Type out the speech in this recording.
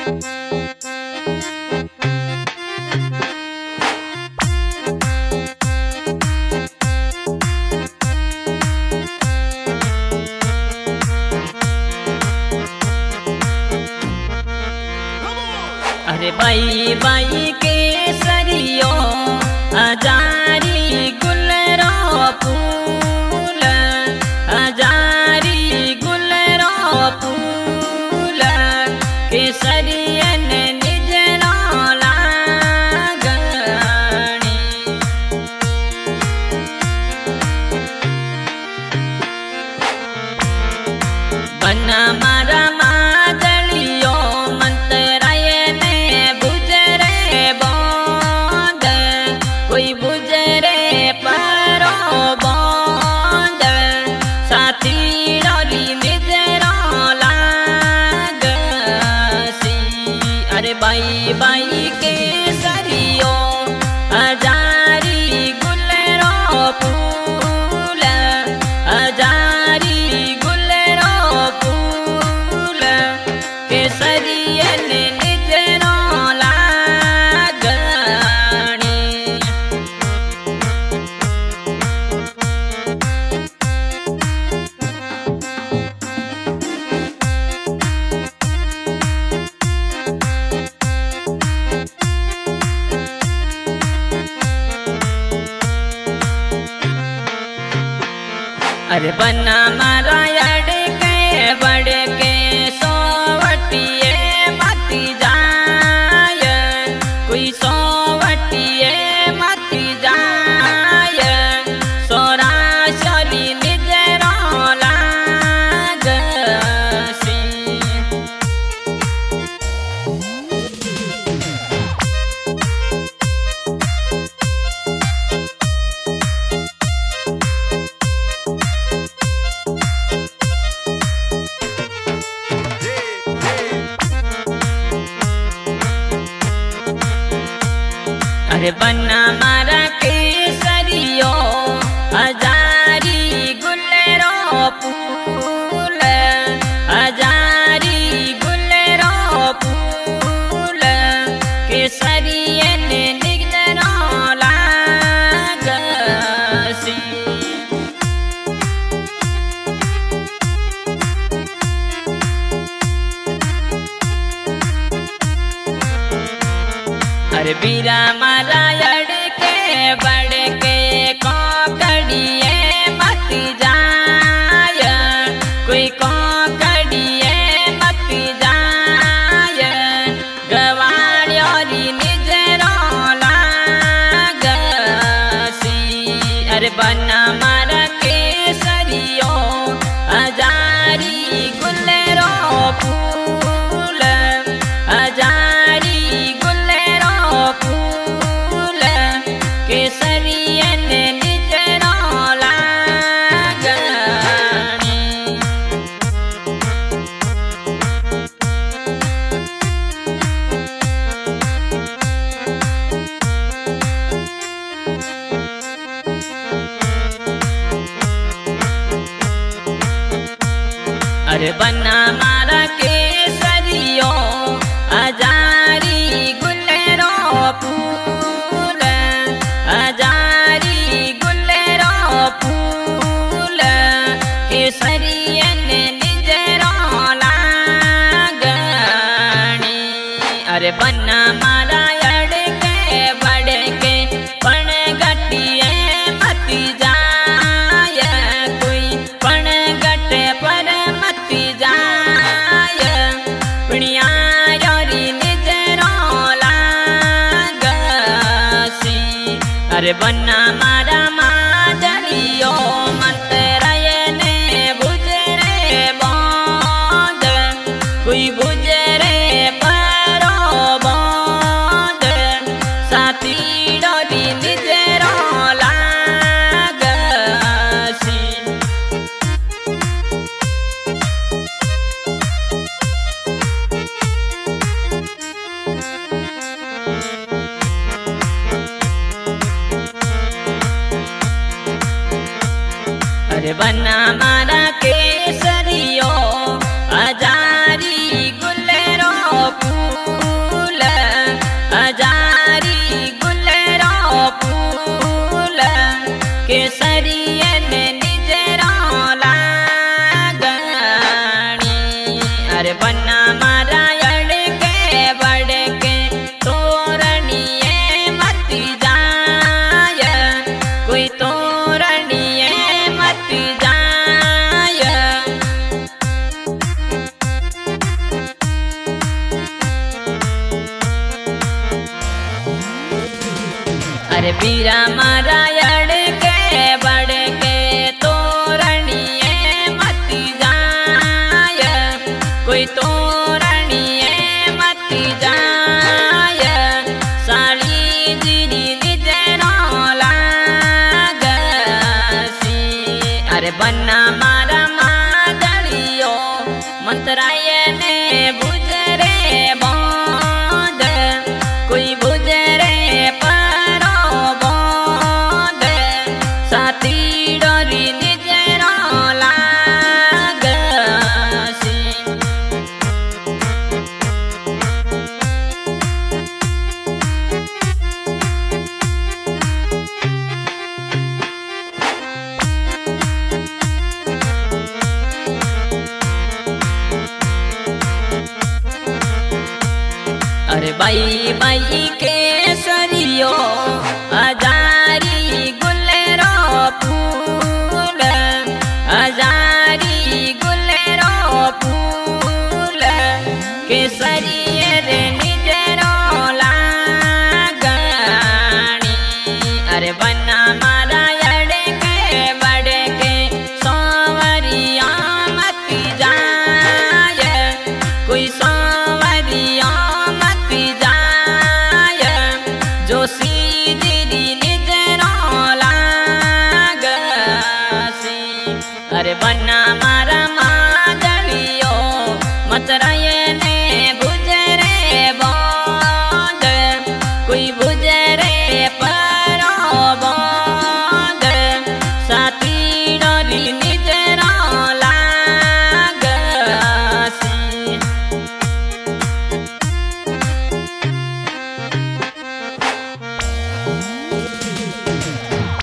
अरे बाई बाई के सरियो हजारी गुलरो फूल हजारी गुलरो फूल केसरियन निजरो लागणी बना मारा मादलियो मंतरायने बुजरे बोंद कोई बुजरे परो बोंद साथी डोली निजरो लागसी अरे बाई बाई के सरियो हजारी गुलरो फूल हजारी गुलरो फूल केसरियन निजरो लागणी अरे बना मारा अड़के बड़के सोवटिए मती जाय कोई सोवटिए मती जाय सोरा शोली निजरो लागसी अरे बना मारा केसरियो हजारी गुलरो फूल हजारी गुलरो फूल केसरियन निजरो लागसी अरे बीरा मारा अड़के बड़के कोकड़िए मती जाय कोई कोकड़िए मती जाय गवाड़ियोरी निजरो लागसी अरे बना मारा केसरियो हजारी गुलरो फूल हजारी गुलरो फूल केसरियन निजरो लागणी अरे बना मारा केसरियो हजारी गुलरो फूल हजारी गुलरो फूल केसरियन निजरो लागणी अरे बना मारा अड़के बड़के पण गटिए मती जाय कोई पण गटे पर मती जाय पुण्या योरी निजरो लागसी अरे बना मारा मादलियो मंतरायने बुजरे बोंद कोई बुजरे परो बोंद साथी डोली निजरो लागसी अरे बीरा मारा अड़ के बड़ के तोरणिए मती जाय कोई तोरणिए मती जाय साड़ी जिरी निजरो लागसी अरे बन्ना मारा मादलियो मंत्राय ने बुजरे बोंद कोई बुजरे परो बोंद साथी डोरी निजरो लागसी अरे बाई बाई के सरियो हजारी गुलेरो फूल हजारी गुलेरो फूल केसरिए रे निजरो लागणी अरे बन्ना मारा अड़ के बड़ के सोवरिया मती जाय कोई सोवरिया जोशी जिरी निजरो लागसी अरे बन्ना मारा